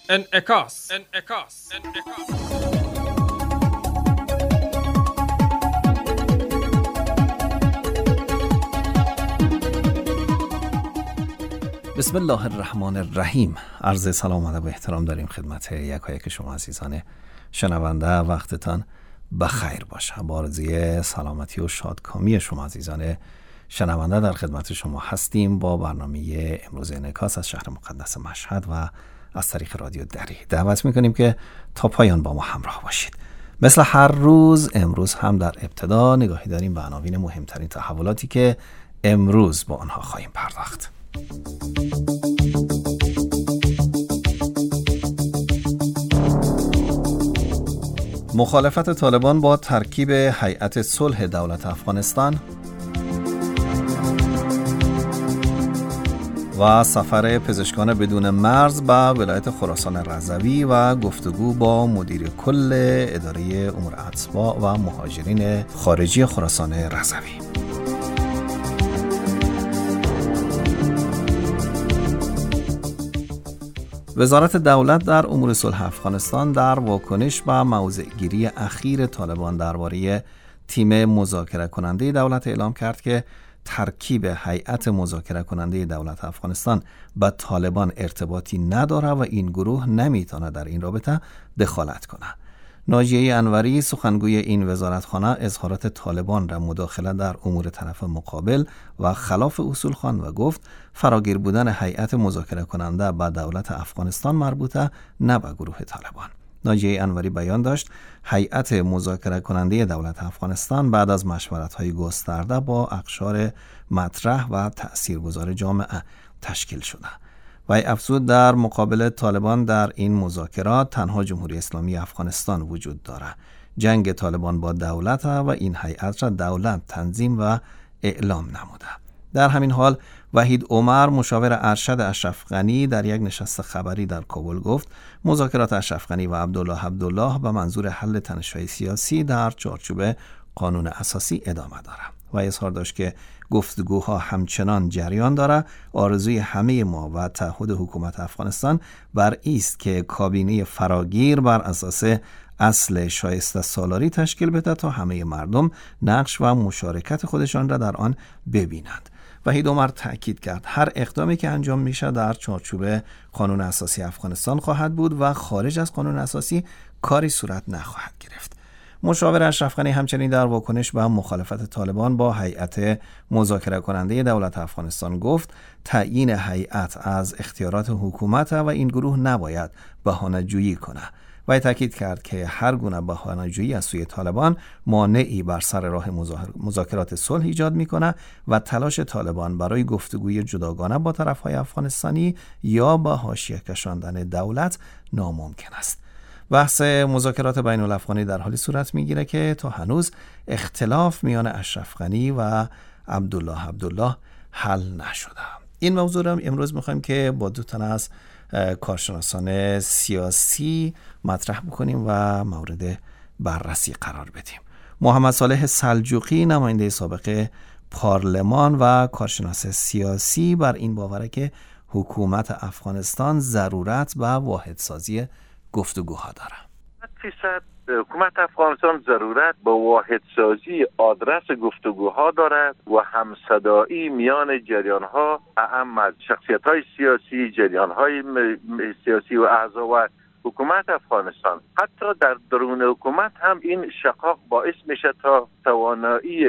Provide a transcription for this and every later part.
انعکاس. بسم الله الرحمن الرحیم. عرض سلام و ادب و احترام داریم خدمت یکایک شما عزیزان شنونده. وقتتان بخیر باشه. با آرزوی سلامتی و شادکامی شما عزیزان شنونده در خدمت شما هستیم با برنامه امروز انعکاس از شهر مقدس مشهد و از طریق رادیو دری. دعوت میکنیم که تا پایان با ما همراه باشید. مثل هر روز امروز هم در ابتدا نگاهی داریم به عناوین مهمترین تحولاتی که امروز با آنها خواهیم پرداخت. مخالفت طالبان با ترکیب هیئت صلح دولت افغانستان و سفر پزشکان بدون مرز به ولایت خراسان رضوی و گفتگو با مدیر کل اداره امور اتباع و مهاجرین خارجی خراسان رضوی. وزارت دولت در امور صلح افغانستان در واکنش به موضع‌گیری اخیر طالبان درباره تیم مذاکره کننده دولت اعلام کرد که ترکیب هیئت مذاکره کننده دولت افغانستان با طالبان ارتباطی نداره و این گروه نمیتونه در این رابطه دخالت کنه. ناجیه انوری سخنگوی این وزارتخانه اظهارات طالبان را مداخله در امور طرف مقابل و خلاف اصول خواند و گفت فراگیر بودن هیئت مذاکره کننده با دولت افغانستان مربوطه نه به گروه طالبان. ناجیه انوری بیان داشت هیئت مذاکره کننده دولت افغانستان بعد از مشورت‌های گسترده با اقشار مطرح و تأثیرگذار جامعه تشکیل شده. و افزود در مقابل طالبان در این مذاکرات تنها جمهوری اسلامی افغانستان وجود دارد. جنگ طالبان با دولت و این هیئت را دولت تنظیم و اعلام نموده. در همین حال وحید عمر مشاور ارشد اشرف غنی در یک نشست خبری در کابل گفت مذاکرات اشرف غنی و عبدالله به منظور حل تنش‌های سیاسی در چارچوب قانون اساسی ادامه دارد و اظهار داشت که گفتگوها همچنان جریان دارد. آرزوی همه ما و تعهد حکومت افغانستان بر است که کابینه فراگیر بر اساس اصل شایسته سالاری تشکیل بده تا همه مردم نقش و مشارکت خودشان را در آن ببینند. وحید عمر تأکید کرد هر اقدامی که انجام میشه در چارچوب قانون اساسی افغانستان خواهد بود و خارج از قانون اساسی کاری صورت نخواهد گرفت. مشاور اشرف غنی همچنین در واکنش به مخالفت طالبان با هیئت مذاکره کننده دولت افغانستان گفت تعیین هیئت از اختیارات حکومت و این گروه نباید بهانه‌جویی کنه و تاکید کرد که هر گونه بهانه‌جویی از سوی طالبان مانعی بر سر راه مذاکرات صلح ایجاد میکنه و تلاش طالبان برای گفتگوی جداگانه با طرف‌های افغانستانی یا با حاشیه کشاندن دولت ناممکن است. بحث مذاکرات بین الافغانی در حالی صورت میگیره که تا هنوز اختلاف میان اشرف غنی و عبدالله حل نشده. این موضوع را امروز میخوایم که با دو تن از کارشناسان سیاسی مطرح بکنیم و مورد بررسی قرار بدیم. محمد صالح سلجوقی نماینده سابق پارلمان و کارشناس سیاسی بر این باوره که حکومت افغانستان ضرورت به واحدسازی گفتگوها داره. 100% حکومت افغانستان ضرورت به واحدسازی آدرس گفتگوها دارد و همصدایی میان جریان‌ها اهم از شخصیت‌های سیاسی، جریان‌های سیاسی و اعضا و حکومت افغانستان. حتی در درون حکومت هم این شقاق باعث میشه تا توانایی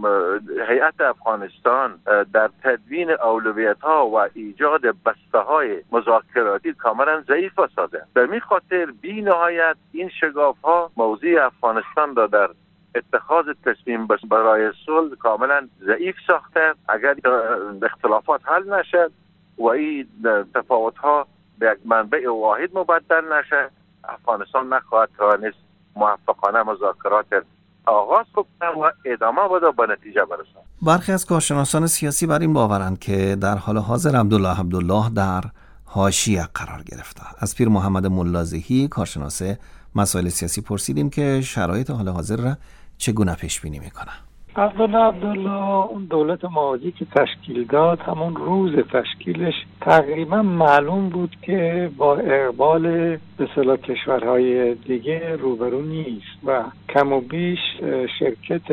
هیئت افغانستان در تدوین اولویت‌ها و ایجاد بسته‌های مذاکراتی کاملا ضعیف سازد. در این خاطر بی نهایت این شگاف‌ها موضوع افغانستان را در اتخاذ تصمیم برای صلح کاملا ضعیف ساخته. اگر اختلافات حل نشد و این تفاوت‌ها به یک منبع واحد مبدل نشه، افغانستان نخواهد توانست موفقانه مذاکرات آغاز کنه و ادامه بده به نتیجه برسه. برخی از کارشناسان سیاسی بر این باورند که در حال حاضر عبدالله در حاشیه قرار گرفته. از پیر محمد ملازهی کارشناس مسائل سیاسی پرسیدیم که شرایط حال حاضر را چگونه پیش بینی میکنه. عبدالله اون دولت موازی که تشکیل داد، همون روز تشکیلش تقریبا معلوم بود که با اقبال به اصطلاح کشورهای دیگه روبرو نیست و کم و بیش شرکت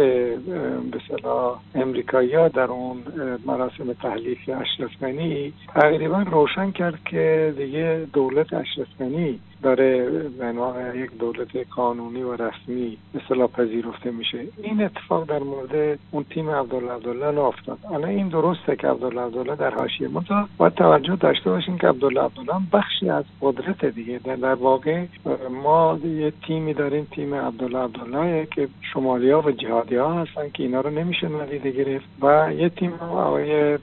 به اصطلاح امریکایی‌ها در اون مراسم تحلیف اشرف غنی تقریبا روشن کرد که دیگه دولت اشرف غنی داره به عنوان یک دولت قانونی و رسمی به اصطلاح پذیرفته میشه. این اتفاق در مورد اون تیم عبدالله نافتاد. الان این درسته که عبدالله در حاشیه، منتها باید توجه داشته باشیم که عبدالله بخشی از قدرت دیگه. در واقع ما یه تیمی داریم، تیم عبدالله که شمالی‌ها و جهادی‌ها هستن که اینا رو نمیشه نادیده گرفت، و یه تیم آقای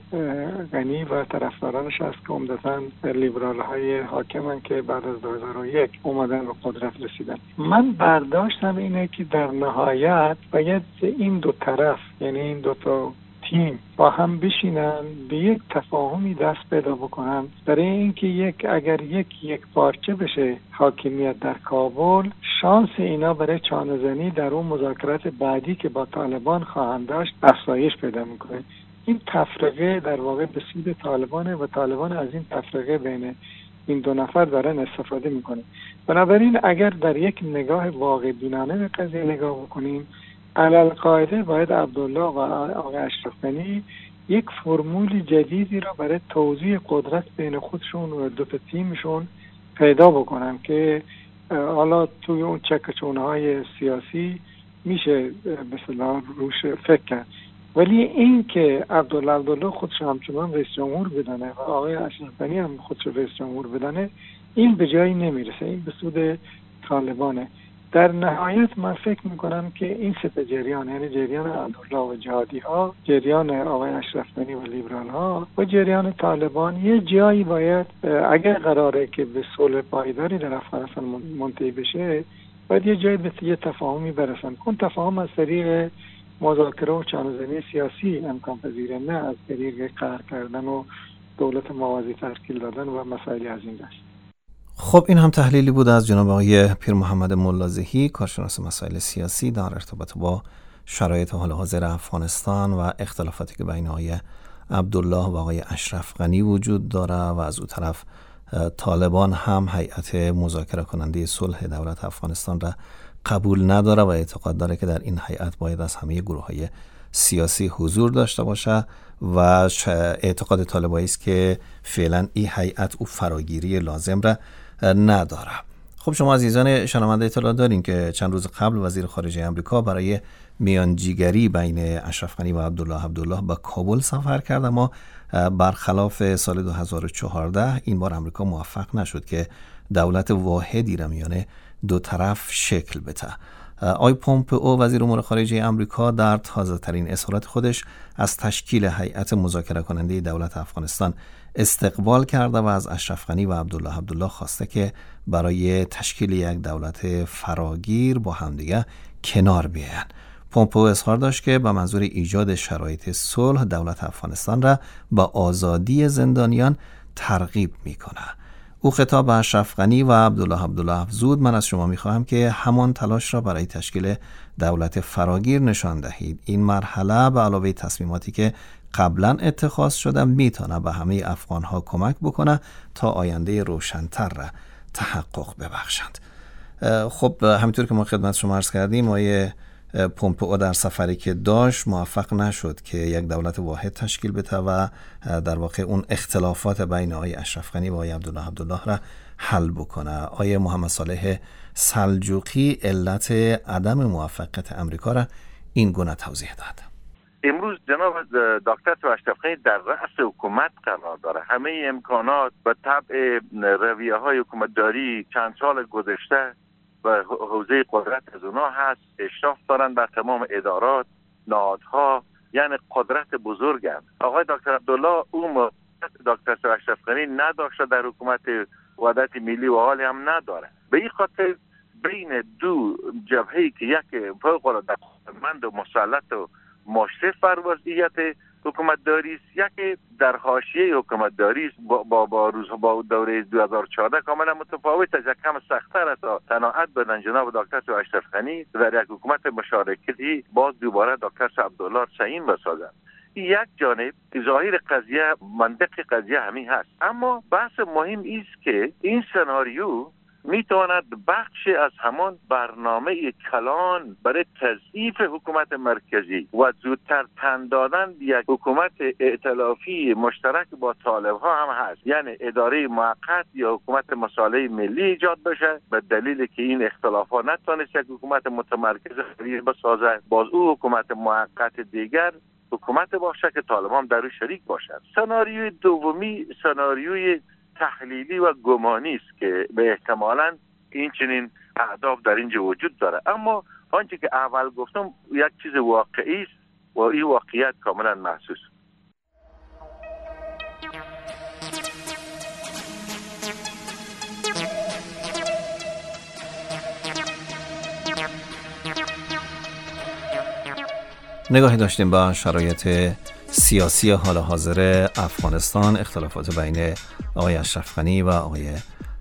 غنی و طرفدارانش هست که عمدتاً لیبرال‌های حاکمن که بعد از 2001 اومدن به قدرت رسیدن. من برداشتم اینه که در نهایت باید این دو طرف، یعنی این دو تا تیم با هم بشینن، به یک تفاهمی دست پیدا بکنن برای اینکه اگر یک پارچه بشه حاکمیت در کابل، شانس اینا برای چانه‌زنی در اون مذاکرات بعدی که با طالبان خواهند داشت افزایش پیدا میکنه. این تفرقه در واقع به سود طالبانه و طالبان از این تفرقه بین این دو نفر دارن استفاده میکنه. بنابراین اگر در یک نگاه واقع بینانه به قضیه نگاه بکنیم، علالقاعده باید عبدالله و آقای اشرف غنی یک فرمول جدیدی را برای توزیع قدرت بین خودشون و دو تا تیمشون پیدا بکنن که حالا توی اون چکچونه‌های سیاسی میشه به اصطلاح روش فکر کرد. ولی این که عبدالله خودش همچنان رئیس جمهور بدانه و آقای اشرف غنی هم خودش رئیس جمهور بدانه، این به جایی نمیرسه، این به سود طالبانه. در نهایت من فکر میکنم که این سه جریان، یعنی جریان عبدالله و جهادی ها، جریان آقای اشرف غنی و لیبرال ها و جریان طالبان، یه جایی باید اگر قراره که به صلح پایداری در افغانستان منتهی بشه، باید یه جایی به یه تفاهمی برسن. اون تفاهم از طریق مذاکره و چانه‌زنی سیاسی امکان پذیره، نه از طریق قهر کردن و دولت موازی تشکیل دادن و مسائلی از این دست. خب این هم تحلیلی بود از جناب آقای پیر محمد ملازهی، کارشناس مسائل سیاسی در ارتباط با شرایط حال حاضر افغانستان و اختلافاتی که بین آقای عبدالله و آقای اشرف غنی وجود داره و از اون طرف طالبان هم هیئت مذاکره کننده صلح دولت افغانستان را قبول نداره و اعتقاد داره که در این هیئت باید از همه گروه‌های سیاسی حضور داشته باشه و اعتقاد طالبایی است که فعلا این هیئت او فراگیری لازم را نداره. خب شما عزیزان شنونده اطلاع دارین که چند روز قبل وزیر خارجه آمریکا برای میانجیگری بین اشرف غنی و عبدالله به کابل سفر کرد، اما برخلاف سال 2014 این بار آمریکا موفق نشد که دولت واحدی را میان دو طرف شکل بده. آقای پومپئو وزیر امور خارجه آمریکا در تازه ترین اظهارات خودش از تشکیل هیئت مذاکره کننده دولت افغانستان استقبال کرده و از اشرف غنی و عبدالله خواسته که برای تشکیل یک دولت فراگیر با همدیگه کنار بیاین. پومپئو اظهار داشت که به منظور ایجاد شرایط صلح دولت افغانستان را با آزادی زندانیان ترغیب میکنه. او خطاب به اشرف غنی و عبدالله افزود: من از شما میخواهم که همان تلاش را برای تشکیل دولت فراگیر نشان دهید. این مرحله به علاوه تصمیماتی که قبلا اتخاذ شده میتونه به همه افغانها کمک بکنه تا آینده روشن‌تر را تحقق ببخشند. خب همینطور که ما خدمت شما عرض کردیم، آقای پومپئو در سفری که داشت موفق نشد که یک دولت واحد تشکیل بده و در واقع اون اختلافات بین آقای اشرف غنی و آقای عبدالله را حل بکنه. آقای محمد صالح سلجوقی علت عدم موفقیت امریکا را این گونه توضیح داد. امروز جناب دکتر اشرف غنی در رأس حکومت قرار داره. همه امکانات و طبع رویه‌های حکومتداری چند سال گذشته و حوزه قدرت از اونا هست، اشراف دارن بر تمام ادارات، نهادها، یعنی قدرت بزرگن. آقای دکتر عبدالله اون دکتر اشرف غنی نداشته در حکومت وحدت ملی و حالی هم نداره. به این خاطر بین دو جبهه‌ای که یک فوق العاده قدرتمند و مسلط و مشرف بر وضعیت حکومتداری است، یکی در حاشیه حکومتداری است با دوره 2014 کاملا متفاوت است، کم سخت‌تر است تا قناعت بدن جناب دکتر اشرف غنی در یک حکومت مشارکتی باز دوباره دکتر عبدالله سعید بسازند. یک جانب ظاهر قضیه، منطق قضیه همین هست، اما بحث مهم است که این سناریو میتواند بخشی از همان برنامه کلان برای تضعیف حکومت مرکزی و زودتر تن دادن یک حکومت ائتلافی مشترک با طالب ها هم هست، یعنی اداره موقت یا حکومت مصالح ملی ایجاد بشه به دلیل که این اختلاف ها نتونست یک حکومت متمرکز بسازه، باز او حکومت موقت دیگر حکومت باشه که طالبان در او شریک باشند. سناریوی دومی سناریوی تحلیلی و گمانی است که به احتمالاً این چنین اهداف در اینجا وجود داره، اما آنچه که اول گفتم یک چیز واقعی است و این واقعیت کاملا محسوس. نگاهی داشتیم با شرایط سیاسی حال حاضر افغانستان، اختلافات بین آقای اشرف غنی و آقای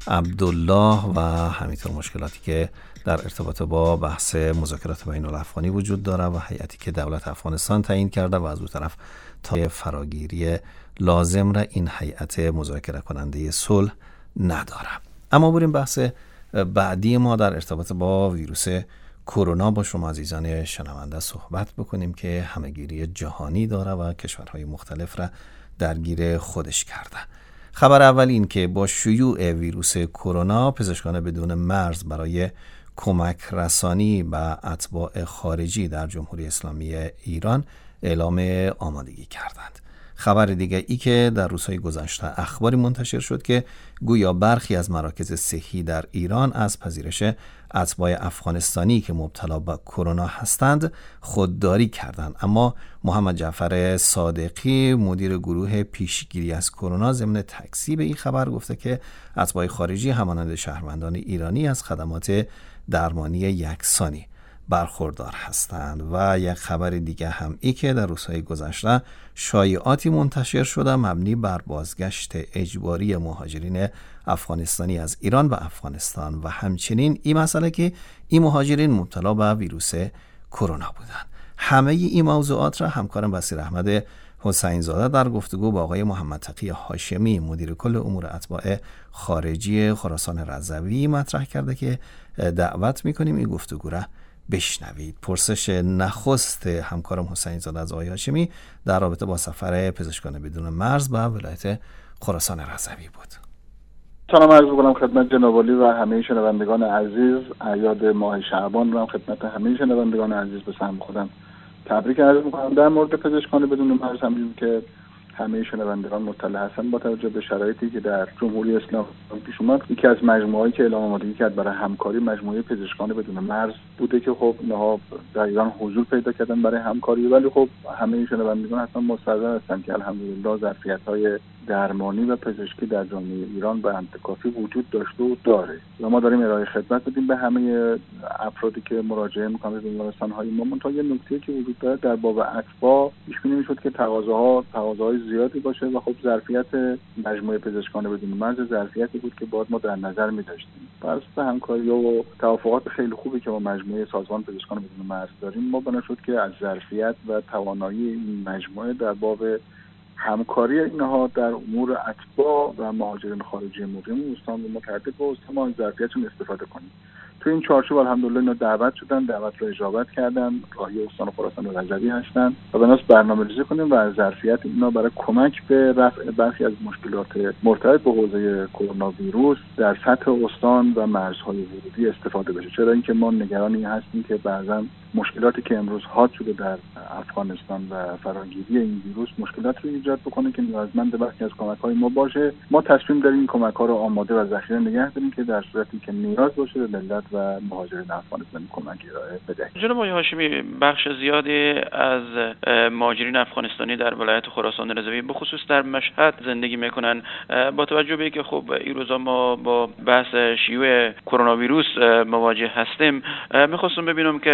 عبدالله و همینطور مشکلاتی که در ارتباط با بحث مذاکرات بین الافغانی وجود داره و هیئتی که دولت افغانستان تعیین کرده و از اون طرف تا فراگیری لازم را این هیئت مذاکره کننده صلح نداره. اما بریم بحث بعدی ما در ارتباط با ویروس کرونا با شما عزیزان شنونده صحبت بکنیم که همهگیری جهانی داره و کشورهای مختلف را درگیر خودش کرده. خبر اول این که با شیوع ویروس کرونا پزشکان بدون مرز برای کمک رسانی به اتباع خارجی در جمهوری اسلامی ایران اعلام آمادگی کردند. خبر دیگه ای که در روزهای گذشته اخباری منتشر شد که گویا برخی از مراکز صحی در ایران از پذیرش اتباع افغانستانی که مبتلا به کرونا هستند خودداری کردند، اما محمد جعفر صادقی مدیر گروه پیشگیری از کرونا ضمن تکذیب این خبر گفته که اتباع خارجی همانند شهروندان ایرانی از خدمات درمانی یکسانی برخوردار هستند. و یک خبر دیگه هم ای که در روزهای گذشته شایعاتی منتشر شده مبنی بر بازگشت اجباری مهاجرین افغانستانی از ایران به افغانستان و همچنین این مسئله که این مهاجرین مبتلا به ویروس کرونا بودند. همه این موضوعات را همکارم بصیر احمد حسین زاده در گفتگو با آقای محمد تقی هاشمی مدیر کل امور اتباع خارجی خراسان رضوی مطرح کرده که دعوت میکنیم این گفتگو را بشنوید. پرسش نخست همکارم حسین زاده از آقای هاشمی در رابطه با سفر پزشکان بدون مرز به ولایت خراسان رضوی بود. سلام عرض می‌کنم خدمت جناب عالی و همه شنوندگان عزیز. اعیاد ماه شعبان رو هم خدمت همه شنوندگان عزیز به سهم خودم تبریک عرض می‌کنم. در مورد پزشکان بدون مرز هم دیدیم که همه شنوندگان مطلع هستن با توجه به شرایطی که در جمهوری اسلامی پیش اومد. یکی از مجموعه‌ای که اعلام آمادگی کرد برای همکاری مجموعه پزشکان بدون مرز بوده که خب اینها در ایران حضور پیدا کردن برای همکاری، ولی خب همه شنوندگان حتما مستحضر هستن که الحمدلله ظرفیت‌های درمانی و پزشکی در جامعه ایران به اندازه کافی وجود داشته و داره و ما داریم ارائه خدمت بدیم به همه افرادی که مراجعه می‌کنن به بیمارستان‌های ما. منتها یه نکته که وجود داره در باب اتباع پیش بینی می‌شد که تقاضاهای زیادی باشه و خب ظرفیت مجموعه پزشکان بدون مرز ظرفیتی بود که باید ما در نظر می‌داشتیم. بر اساس همکاری و توافقات خیلی خوبی که ما مجموعه سازمان پزشکان بدون مرز داریم، ما بنا شد که از ظرفیت و توانایی این مجموعه در باب همکاری اینها در امور اتباع و مهاجرین خارجی مقیم استان و متعدد با استان ظرفیتشون استفاده کنیم. تو این چارچوب الحمدلله اینا دعوت رو اجابت کردن، راهی استان خراسان رضوی هستن و بناس برنامه‌ریزی کنیم و از ظرفیت اینا برای کمک به رفع برخی از مشکلات مرتبط با حوزه کرونا ویروس در سطح استان و مرزهای ورودی استفاده بشه. چرا اینکه ما نگران این هستیم که بعضا مشکلاتی که امروز حاد شده در افغانستان و فراگیری این ویروس مشکلات رو ایجاد بکنه که نیازمند برخی از کمک‌های ما باشه. ما تصمیم داریم این کمک‌ها رو آماده و ذخیره نگه داریم که در صورتی که نیاز باشه به ملت و مهاجرین افغانستانی کمک ارائه بدهیم. جناب آقای هاشمی، بخش زیادی از مهاجرین افغانستانی در ولایت خراسان رضوی به خصوص در مشهد زندگی میکنن. با توجه به اینکه خب این روزا ما با بحث شیوع کرونا ویروس مواجه هستیم، میخواستم ببینم که در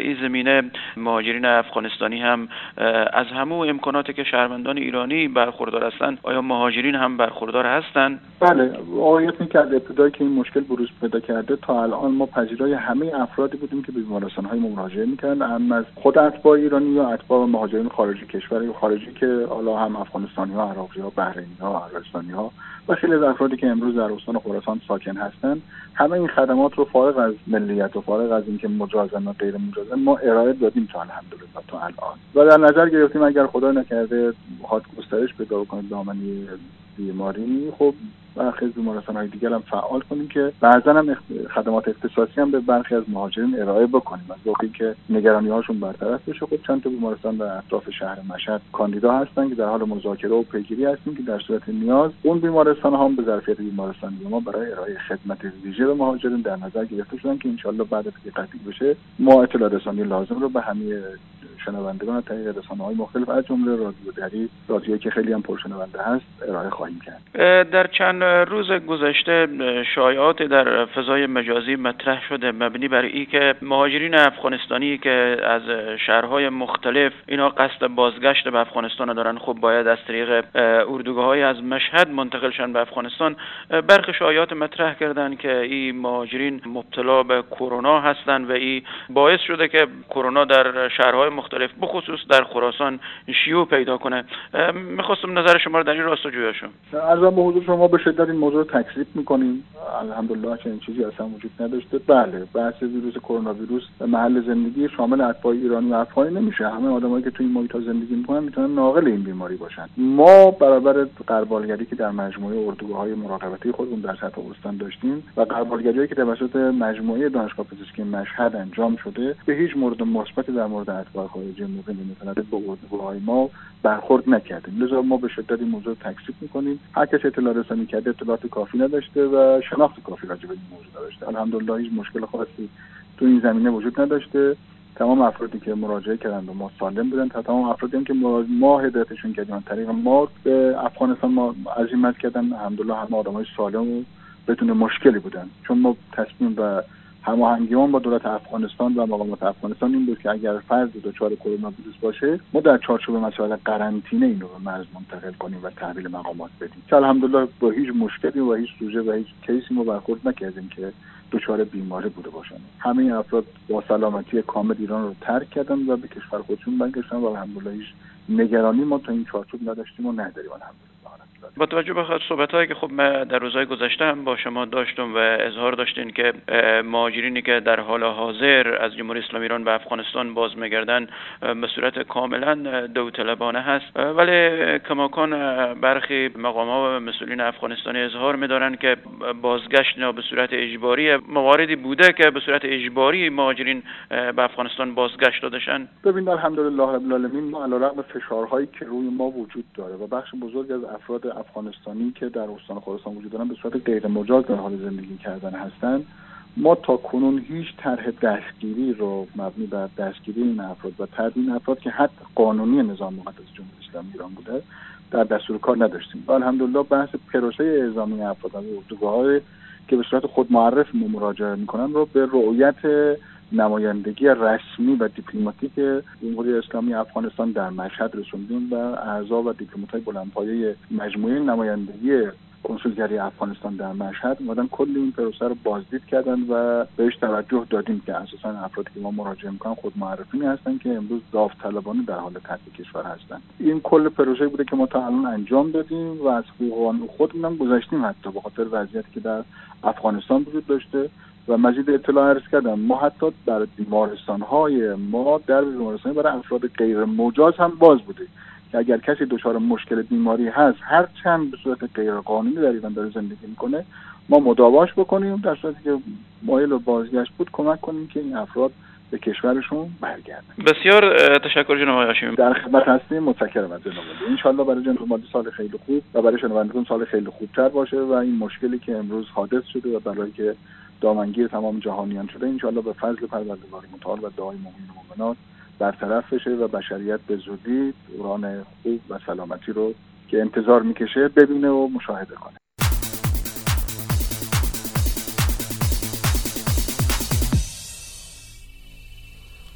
این زمینه مهاجرین افغانستانی هم از همون امکاناتی که شهروندان ایرانی برخوردار هستند، آیا مهاجرین هم برخوردار هستند؟ بله، واقعیت این که از ابتدایی که این مشکل بروز پیدا کرده تا الان ما پذیرای همه افرادی بودیم که به بیمارستان‌های ما مراجعه می‌کردن، هم از خود اتباع ایرانی یا اتباع مهاجرین خارجی کشور خارجی که حالا هم افغانستانی‌ها، عراقی‌ها، بحرینی‌ها، ارمنی‌ها و خیلی از افرادی که امروز در استان خراسان ساکن هستند، همه این خدمات رو فارغ از ملیت و فارغ از اینکه مجازن و غیر مجازن ما ارائه دادیم تا الحمدلله تا الان. و در نظر گرفتیم اگر خدا نکرده بخواد گسترش پیدا کنه دامنه بیماری، خب برخی از بیمارستان‌های دیگر هم فعال کنیم که بعضا هم خدمات اختصاصی هم به برخی از مهاجرین ارائه بکنیم از واقعی که نگرانی‌هاشون برطرف بشه. خب چند تا بیمارستان در اطراف شهر مشهد کاندیدا هستن که در حال مذاکره و پیگیری هستیم که در صورت نیاز اون بیمارستان‌ها هم به ظرفیت بیمارستانی ما برای ارائه خدمت ویژه به مهاجرین در نظر گرفته شدن که انشالله بعد از اینکه قطعی بشه ما اطلاع رسانی لازم رو به همه شنوندگان از طریق رسانه‌های مختلف از جمله رادیو دری، رادیویی که خیلی هم پرشنونده هست، ارائه خواهیم کرد. در چند روز گذشته شایعات در فضای مجازی مطرح شده مبنی بر این که مهاجرین افغانستانی که از شهرهای مختلف اینا قصد بازگشت به افغانستان دارن، خب باید از طریق اردوگاه‌های از مشهد منتقل شن به افغانستان. برخی شایعات مطرح کردن که این مهاجرین مبتلا به کرونا هستن و این باعث شده که کرونا در شهرهای مختلف بخصوص در خراسان شیوع پیدا کنه. می‌خواستم نظر شما رو در این راستا جویا شم. عرضم به حضور شما به شدت این موضوع رو تکذیب می‌کنیم. الحمدلله چنین چیزی اصلا وجود نداشته. بله، بحث ویروس کرونا ویروس محل زندگی شامل اتباع ایرانی و افغانی نمیشه. همه آدمایی که توی این محیط زندگی می‌کنن میتونن ناقل این بیماری باشن. ما برابر غربالگری که در مجموعه اردوگاه‌های مراقبتی خودمون در سطح استان داشتیم و غربالگری‌هایی که توسط مجموعه دانشگاه پزشکی مشهد انجام شده، به هیچ مورد مثبتی در مورد اتباع خارجی مقیم متولد به اردوگاه‌های ما برخورد نکردیم. لذا ما به شدت این موضوع تکذیب می‌کنیم. هر کسی اطلاع رسانی کرده اطلاعات کافی نداشته و شناخت کافی راجع به این موضوع نداشته. الحمدلله هیچ مشکل خاصی تو این زمینه وجود نداشته. تمام افرادی که مراجعه کردند و ما سالم بودن، تا تمام افرادی هم که ما هدایتشون کردیم از طریق ما به افغانستان ما عزیمت کردن، الحمدلله همه آدمای سالم و بدون مشکلی بودن. چون ما تصمیم و هماهنگیمون با دولت افغانستان و مقامات افغانستان این بود که اگر فرد دچار کرونا ویروس باشه ما در چارچوب مسائل قرنطینه اینو به مرز منتقل کنیم و تحویل مقامات بدیم که الحمدلله با هیچ مشکلی و هیچ سوژه و هیچ کیسی ما برخورد نکردیم که دچار بیماری بوده باشن. همه افراد با سلامتی کامل ایران رو ترک کردن و به کشور خودشون برگشتن و الحمدلله هیچ نگرانی ما تا این چارچوب نداشتیم و نداریم الحمدلله. با توجه به صحبت‌هایی که خب من در روزهای گذشته هم با شما داشتم و اظهار داشتین که مهاجرینی که در حال حاضر از جمهوری اسلامی ایران به افغانستان باز می‌گردن به صورت کاملا داوطلبانه هست، ولی کماکان برخی مقام‌ها و مسئولین افغانستانی اظهار می‌دارن که بازگشت به صورت اجباری مواردی بوده که به صورت اجباری مهاجرین به افغانستان بازگشت دادشن. ببین الحمدلله رب العالمین ما علیرغم فشارهایی که روی ما وجود داره و بخش بزرگ از افراد افغانستانی که در استان خراسان وجود دارن به صورت غیر مجاز در حال زندگی کردن هستند، ما تا کنون هیچ طرح دستگیری رو مبنی بر دستگیری این افراد و ترد این افراد که حد قانونی نظام مقدس جمهوری اسلامی ایران بوده در دستور کار نداشتیم. و الحمدلله بحث پروسه اعزامی افراد از اردوگاه‌های که به صورت خود معرف مراجعه میکنن رو به رؤیت نمایندگی رسمی و دیپلماتیک جمهوری اسلامی افغانستان در مشهد رسوندیم و اعضا و دیپلمات‌های بلندپایه مجموعه نمایندگی کنسولگری افغانستان در مشهد اومدن کل این پروسه رو بازدید کردن و بهش توجه دادیم که اساساً افرادی که ما مراجعه می‌کنن خود معرفی هستن که امروز داوطلبانه در حال ترک کشور هستن. این کل پروسه بوده که ما تا الان انجام دادیم و از حقوق خودمون هم گذشتیم، حتی به خاطر وضعیتی که در افغانستان وجود داشته. و مزید اطلاع عرض کردم ما حتی در بیمارستان‌های ما در بیمارستان برای افراد غیر مجاز هم باز بوده که اگر کسی دچار مشکل بیماری هست هر چند به صورت غیر قانونی در ایران داره زندگی میکنه ما مداواش بکنیم، در صورتی که مایل و بازگشت بود کمک کنیم که این افراد به کشورشون برگردن. بسیار تشکر جناب آقای هاشمی. در خدمت هستیم، متشکرم از جناب عالی. ان شاءالله برای جناب عالی سال خیلی خوب و برای شنوندگان سال خیلی خوبتر باشه و این مشکلی که امروز حادث شده و بلایی که دامنگیر تمام جهانیان شده ان شاءالله به فضل پروردگار متعال و دعای مؤمنین و مؤمنات برطرف بشه و بشریت به زودی دوران خوب و سلامتی رو که انتظار میکشه ببینه و مشاهده کنه.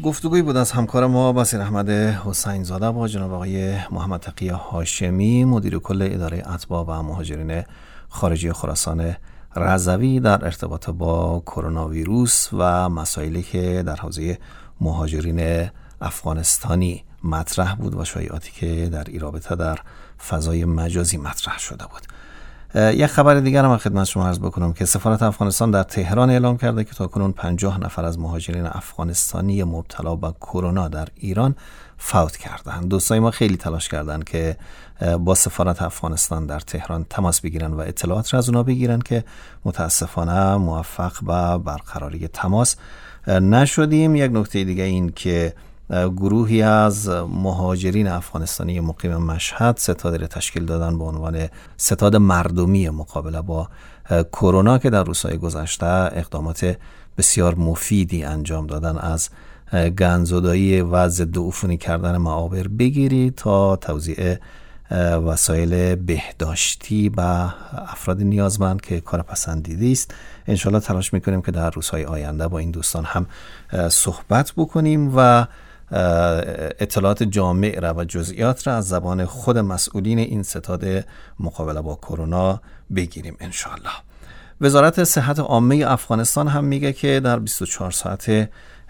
گفتگویی بود از همکار ما بصیر احمد حسین زاده با جناب آقای محمد تقی هاشمی، مدیر کل اداره اتباع و مهاجرین خارجی خراسان رضوی، در ارتباط با کرونا ویروس و مسائلی که در حوزه مهاجرین افغانستانی مطرح بود و شایعاتی که در این رابطه در فضای مجازی مطرح شده بود. یک خبر دیگر هم خدمت شما عرض بکنم که سفارت افغانستان در تهران اعلام کرده که تاکنون 50 نفر از مهاجرین افغانستانی مبتلا به کرونا در ایران فوت کردند. دوستای ما خیلی تلاش کردند که با سفارت افغانستان در تهران تماس بگیرن و اطلاعات را از اونا بگیرن که متاسفانه موفق به برقراری تماس نشدیم. یک نکته دیگه این که گروهی از مهاجرین افغانستانی مقیم مشهد ستاد را تشکیل دادن به عنوان ستاد مردمی مقابله با کرونا که در روزهای گذشته اقدامات بسیار مفیدی انجام دادن، از گندزدایی و ضد عفونی کردن معابر بگیری تا توزیع وسایل بهداشتی به افراد نیازمند که کار پسندیده است. انشالله تلاش میکنیم که در روزهای آینده با این دوستان هم صحبت بکنیم و اطلاعات جامع را و جزئیات را از زبان خود مسئولین این ستاد مقابله با کرونا بگیریم انشالله. وزارت صحت عامه افغانستان هم میگه که در 24 ساعت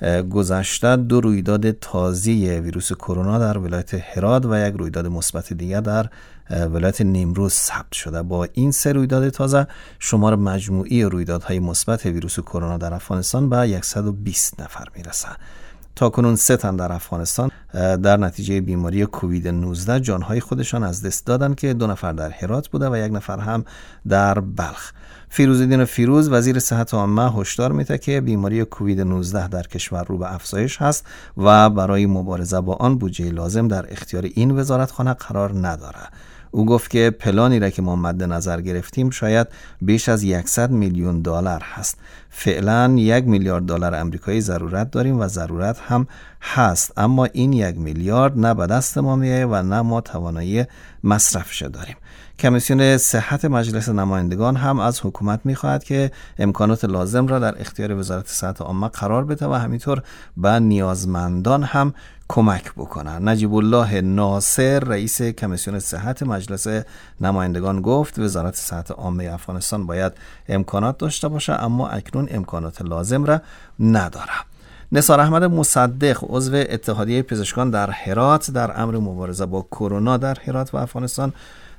گذشته 2 رویداد تازه ویروس کرونا در ولایت هرات و یک رویداد مثبت دیگر در ولایت نیمروز ثبت شده. با این 3 رویداد تازه شمار مجموعی رویدادهای مثبت ویروس کرونا در افغانستان به 120 نفر میرسه. تاکنون 3 تن در افغانستان در نتیجه بیماری کووید 19 جانهای خودشان از دست دادن که 2 نفر در هرات بوده و 1 نفر هم در بلخ. فیروزالدین فیروز وزیر صحت عامه هشدار میده که بیماری کووید 19 در کشور رو به افزایش هست و برای مبارزه با آن بودجه لازم در اختیار این وزارتخانه قرار نداره. او گفت که پلانی را که ما مد نظر گرفتیم شاید بیش از 100 میلیون دلار هست. فعلا 1 میلیارد دلار آمریکایی ضرورت داریم و ضرورت هم هست، اما این 1 میلیارد نه به دست ما میایه و نه ما توانایی مصرفش داریم. کمیسیون صحت مجلس نمایندگان هم از حکومت میخواهد که امکانات لازم را در اختیار وزارت صحت عامه قرار بده و همینطور به نیازمندان هم کمک بکنن. نجیب الله ناصر رئیس کمیسیون صحت مجلس نمایندگان گفت وزارت صحت عامه افغانستان باید امکانات داشته باشه اما اکنون امکانات لازم را نداره. نثار احمد مصدق عضو اتحادیه پزشکان در هرات در امر مبارزه با کرونا در هرات و افغانستان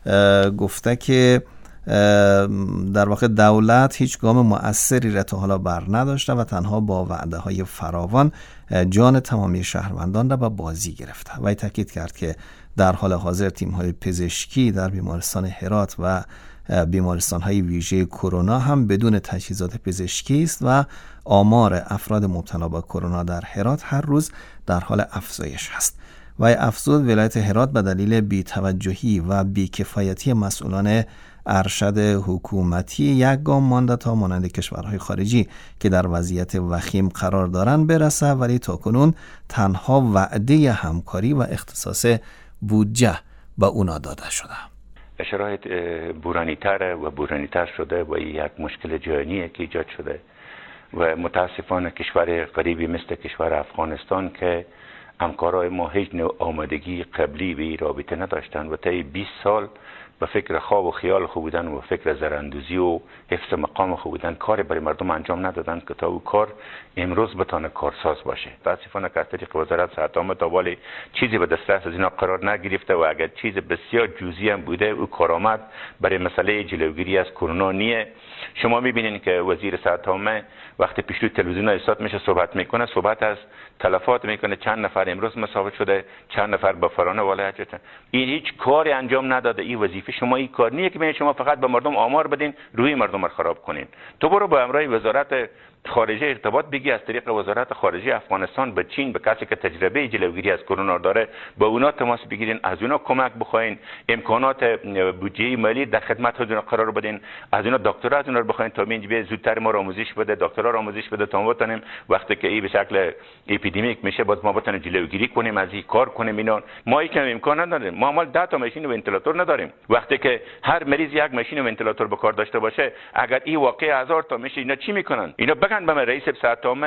گفته که در واقع دولت هیچ گام مؤثری را تا حالا بر نداشته و تنها با وعده های فراوان جان تمامی شهروندان را به بازی گرفته. و تاکید کرد که در حال حاضر تیم های پزشکی در بیمارستان هرات و بیمارستان های ویژه کرونا هم بدون تجهیزات پزشکی است و آمار افراد مبتلا به کرونا در هرات هر روز در حال افزایش است. و افزود ولایت هرات به دلیل بی‌توجهی و بی‌کفایتی مسئولان ارشد حکومتی یک گام مانده تا مانند کشورهای خارجی که در وضعیت وخیم قرار دارند برسه، ولی تاکنون تنها وعده همکاری و اختصاص بودجه به اونا داده شده. شرایط بورانی‌تر شده و یک مشکل جهانیه که ایجاد شده و متاسفانه کشور غریبی مثل کشور افغانستان که همکارای ما هیچ نوع آمادگی قبلی به این رابطه نداشتن و طی 20 سال به فکر خواب و خیال خوب بودن و فکر زراندوزی و حفظ مقام خوب بودن کار برای مردم انجام ندادن که تا او کار امروز بتونه کارساز باشه. متاسفانه که از طریق وزارت صحت عامه تا ولی چیزی به دسترس از اینا قرار نگرفته و اگر چیز بسیار جزئی هم بوده او کارآمد برای مسئله جلوگیری از کرونا نیه. شما میبینین که وزیر صحت عامه وقتی پیش روی تلویزیون ایستاد میشه صحبت میکنه، صحبت از تلفات میکنه، چند نفر امروز مسافر شده، چند نفر به فرانه ولایت شدن. این هیچ کاری انجام نداده. این وظیفه شما این کار نیه که شما فقط به مردم آمار بدین روی مردم رو خراب کنین. تو برو با امرای وزارت خارجه ارتباط بگی از طریق وزارت خارجه افغانستان به چین، به کسی که تجربه جلوگیری از کرونا داره با اونا تماس بگیرین، از اونا کمک بخواین، امکانات بودجه مالی در خدمت اونا قرار بدین، از اونا دکترا از اونا رو بخواین تا اینجا زودتر ما رو آموزش بده، دکترا رو آموزش بده تا ما بتونیم وقتی که این به شکل اپیدمیک میشه باز ما بتونیم جلوگیری کنیم، از این کار کنیم. اینا ما هیچ امکان نداریم. ما مال 10 تا ماشین ونتیلاتور نداریم. وقتی که هر مریض یک ماشین ونتیلاتور به کار داشته باشه، اگر این واقعا 1000 تا میشه، اینا چی میکنن؟ اینا بگن به من رئیس صحت عامه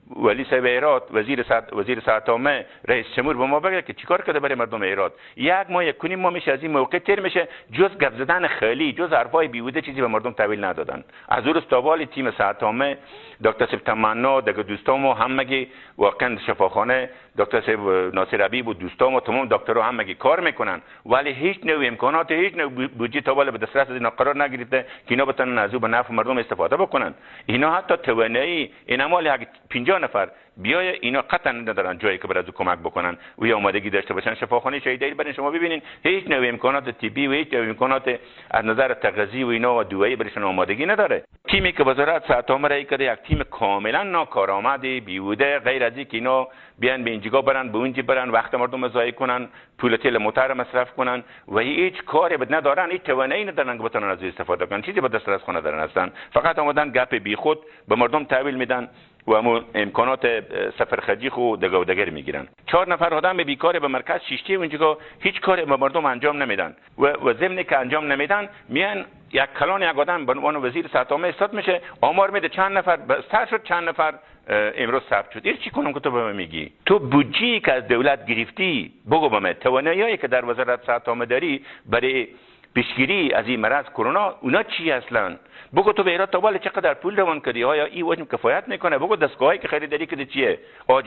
ولی صاحب هرات، وزیر صحت عامه، رئیس جمهور به ما بگه که چیکار کرده برای مردم هرات. یک ماه یک کنیم ما میشه از این موقع تیر میشه، جز گپ زدن خالی، جز حرفای بیهوده چیزی به مردم تحویل ندادن. از اون استوال تیم صحت عامه، دکتر صاحب تمنا، دیگه دوستامو همگی واقعا شفاخانه، دکتر صاحب ناصر حبیب و دوستامو تمام دکترها همگی کار میکنن، ولی هیچ نوع امکانات، هیچ نوع بودجه تا بالا به دسترس اینا قرار نگرفته که اینا بتونن از او به نفع مردم استفاده بکنن. اینا حتی توانایی اینا مال 50 نفر بیای اینا قطعا ندارن جایی که برای کمک بکنن و یا آمادگی داشته باشن. شفاخانه شهیدایی برای شما ببینین هیچ نوع امکانات طبی و هیچ نوع امکانات از نظر تغذیه و اینا و دوایی برایشون آمادگی نداره. تیمی که وزارت صحت عامه رای کرده یک تیم کاملا ناکارآمد، بیهوده، غیر از اینکه اینا بیان به اینجا برن به اونجا برن، وقت مردم ضایع کنن، پول تیل موتر مصرف کنن و هیچ کاری بد ندارن، هیچ توانایی ندارن که بتونن از استفاده کنن، چیزی به دسترس خونه دارن هستن، فقط اومدن گپ بیخود به مردم تحویل میدن و امکانات سفر خرجی خو دگر میگیرن. 4 نفر آدم بیکار به مرکز شیشتی اونجا هیچ کاری به مردم انجام نمیدن و ضمن که انجام نمیدن میان یک کلان یک آدم به عنوان وزیر صحت عامه استاد میشه، آمار میده چند نفر بستر شد، چند نفر امروز ثبت شد. این چی کنم که تو به من میگی؟ تو بودجه‌ای که از دولت گرفتی بگو به من، توانایی‌ای که در وزارت صحت عامه داری برای پیشگیری از این مرض کرونا اونا چی اصلا؟ بگو تو به هرات تا بالا چقدر پول روان کردی؟ آیا این وجه کفایت میکنه؟ بگو دستگاهی که خریداری کردی چیه؟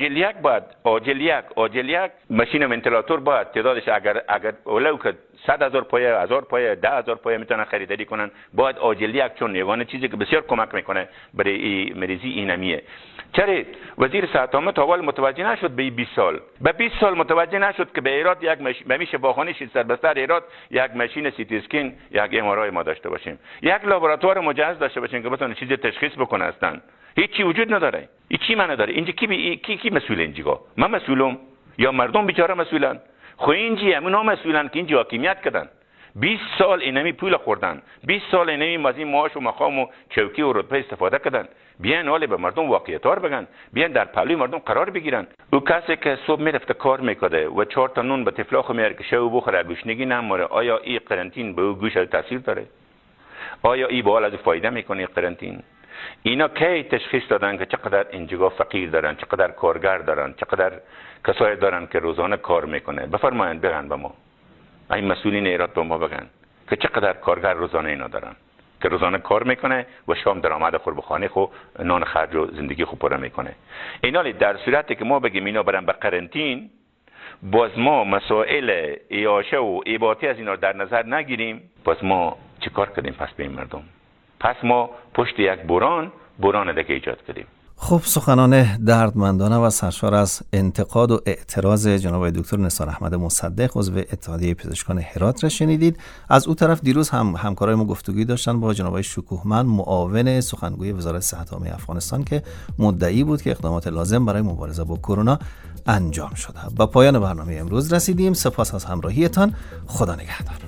عاجل یک ماشین ونتیلاتور باید تعدادش اگر اولو که 100,000 پایه، 1000 پایه، 10,000 پایه میتونن خریداری کنن، باید عاجل یک، چون یگانه چیزی که بسیار کمک میکنه برای این مریضی اینمیه. چرا وزیر صحت عامه تا حال متوجه نشد به 20 سال؟ به 20 سال متوجه نشد که به هرات یک شفاخانه سربستر هرات یک ماشین سی تی اسکن، یک ام آر آی ما داشته باشیم، یک لابراتوار مجهز داشته باشیم که بتونه چیزی تشخیص بکنه. هستن هیچی وجود نداره. این چی معنی داره؟ اینجا کی مسئول اینجا؟ من مسئولم یا مردم بیچاره مسئولن؟ خو اینجا همونا مسئولن که اینجا حاکمیت کردن. 20 سال اینمی پول خوردن، 20 سال اینمی از این معاش و مقام و چوکی و رتبه استفاده کردن. بیان حالی به مردم واقعیت‌ها بگن، بیان در پهلوی مردم قرار بگیرن. او کسی که صبح میرفته کار میکرده و 4 تا نون به طفلاخ میاره که شو بخوره گوشنگی نموره، آیا این قرنطین به او گوش تاثیر داره؟ آیا این به حال از فایده میکنه قرنطین؟ اینا کی تشخیص دادن که چقدر اینجا فقیر دارن، چقدر کارگر دارن، چقدر کسایی دارن که روزانه کار میکنه؟ بفرمایید بگن به ما، این مسئولین هرات به ما بگن که چقدر کارگر روزانه اینا دارن که روزانه کار میکنه و شام درآمد خور به خانه خو نان خرج و زندگی خو پره میکنه. اینا در صورتی که ما بگیم اینا برن به قرنطین، باز ما مسائل عیاشه و عبادتی از اینا در نظر نگیریم، باز ما چیکار کردیم پس به این مردم؟ پس ما پشت یک بحران دیگه ایجاد کردیم. خب، سخنان دردمندانه و سرشار از انتقاد و اعتراض جناب دکتر نثار احمد مصدق عضو اتحادیه پزشکان هرات را شنیدید. از او طرف دیروز همکارای ما گفتگویی داشتن با جناب شکوهمند، معاون سخنگوی وزارت صحت عامه افغانستان که مدعی بود که اقدامات لازم برای مبارزه با کرونا انجام شده. با پایان برنامه امروز رسیدیم. سپاس از همراهیتان. خدا نگهدار.